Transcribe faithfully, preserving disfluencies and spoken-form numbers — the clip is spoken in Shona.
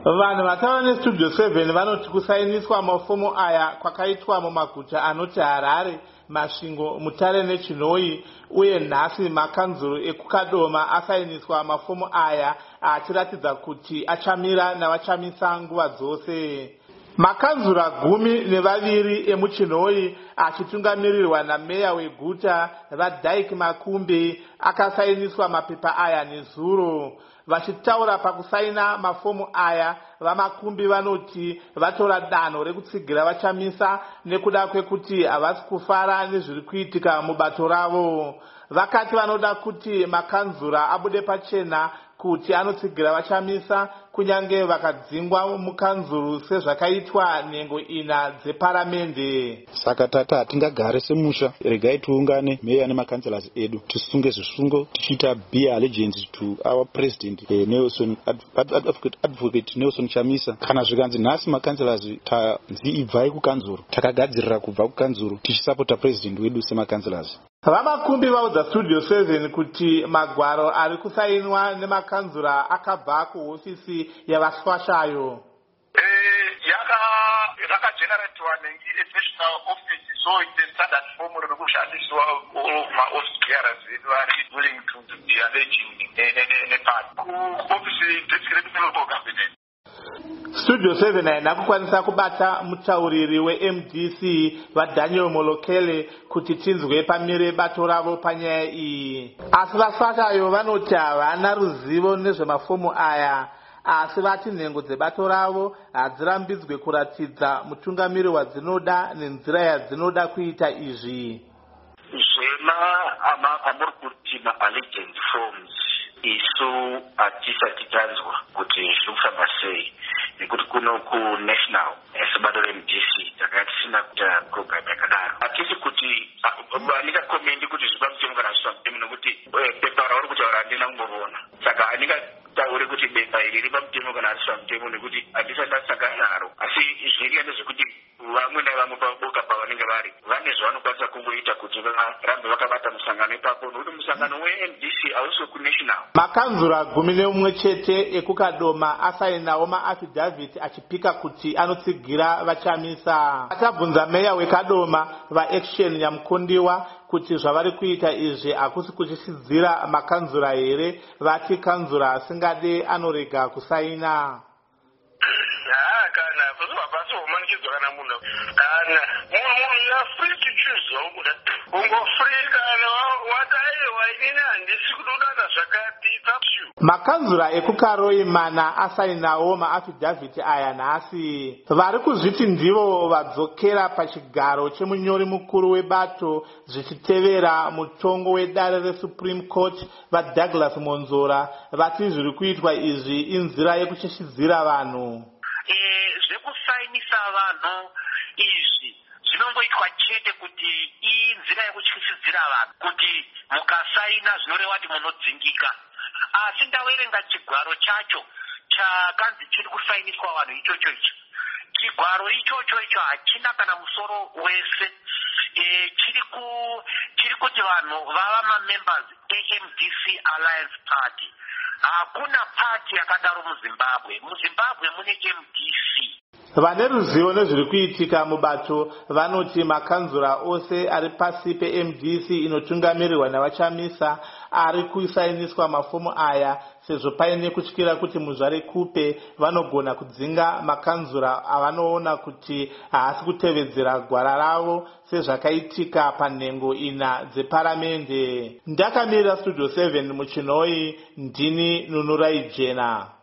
Vanhu vataura nestudio seven vanoti kusainiswa mafomu aya kwakaitwa mumaguta anoti Harare, Masvingo, Mutare neChinoi, uye nhasi makanzuro ekukadoma asainiswa mafomu aya achiratidza kuti achamira navachamisa nguva dzose. Makanzura gumi nevaviri emuChinoi achitungamirirwa nameya weguta vaDyke Makumbe akasainiswa mapepa aya nezuro. Vachitaura pakusaina mafomu aya, vaMakumbe vanoti vatora danho rekutsigira vachamisa nekuda kwekuti havasi kufara nezviri kuitika mubato ravo. Vakati vanoda kuti makanzura abude pachena kuti anotsigira vachamisa kunyange vakadzingwa mukanzuru sezvakaitwa nhengo ina dzeparamende. Saka tata hatingagare semusha, regai tiungane meya nemakanselas edu tisunge zvisungo tichiita be allegiance to our president eh, Nelson advocate, advocate Nelson Chamisa. Kana zvikanzi nhasi makanselas tanzi ibvai kukanzuru, takagadzirira kubva kukanzuru tichisapota president wedu semakanselas. VaMakumbe vaudza studio seven kuti magwaro ari kusainwa nemakanzura akabva kuhofisi yavaswashayo. Yakageneratiwa national office, so it's a standard form rekushandiswa all ma-office bearers vari willing to be alleging nepart kuofisi deputy local cabinet. Studio seven haina kukwanisa kubata mutauriri we-M D C vaDaniel Molokele kuti tinzwe pamire bato ravo panyaya iyi. Asi vaswashayo vanoti havana ruzivo nezvemafomu aya, asi vati nhengo dzebato ravo hadzirambidzwe kuratidza mutungamiri wadzinoda nenzira yadzinoda kuita izvi. Zvema amuri kuti ma-allegiance forms isu hatisati tanzwa kuti zviri kufamba sei, nekuti kuno kunational sebato re-M D C takanga tisina kuita program yakadaro. Hatisi kuti handingakomendi kuti zviba mutemo kana zvisina mutemo, nekuti pepa rauri kutaura handina kumboona. Saka handingatauri kuti bepa iri riba mutemo kana harisina mutemo, nekuti handisati ndasangana naro. Asi zviringa ndezvekuti vamwe navamwe paboka pavanenge vari vane zvavanokwanisa kungoita kuti varambe vakabata musangano ipapo, nokuti musangano we-M D C hausi wekunational. Makanzura gumi neumwe chete ekukadoma asainawo maafidhavhiti achipika kuti anotsigira vachamisa. Tabvunza meya wekadoma vaAction Nyamukondiwa kuti zvavari kuita izvi hakusi kuchisidzira makanzura here, vati kanzura asingade anorega kusaina. Kana basi umanikidzwa kana munhu kana munhu you are free to choose zvaumuda ungo free kana wadaiwa inini handisi kudodana zvakati tapshu. Makanzura ekukaroi mana asainawo maafidhavhiti aya nhasi. Vari kuzviti ndivo vadzokera pachigaro chemunyori mukuru webato zvichitevera mutongo wedare reSupreme Court vaDouglas Monzora vati zviri kuitwa izvi inzira yekucheshidzira vanhu. Zvekusainisa vanhu izvi zvinongoitwa chete kuti inzira yekutyisidzira vanhu, kuti mukasaina zvinoreva kuti munodzingika. Asi ndawerenga chigwaro chacho chakanzi chiri kusainiswa vanhu ichocho icho. Chigwaro ichocho icho hachina kana musoro wese. E, chiri ku chiri kuti vanhu vava mamembers e-M D C Alliance Party. Hakuna party yakadaro muZimbabwe. MuZimbabwe mune M D C. Vane ruzivo nezviri kuitika mubato vanoti makanzura ose ari pasi pe-M D C inotungamirirwa navachamisa ari kusainiswa mafomu aya, sezvo paine kutyira kuti muzvare kupe vanogona kudzinga makanzura avanoona kuti haasi kutevedzera gwara ravo sezvakaitika panhengo ina dzeparamende. Ndakamirira Studio seven muChinoi, ndini Nunurai Jena.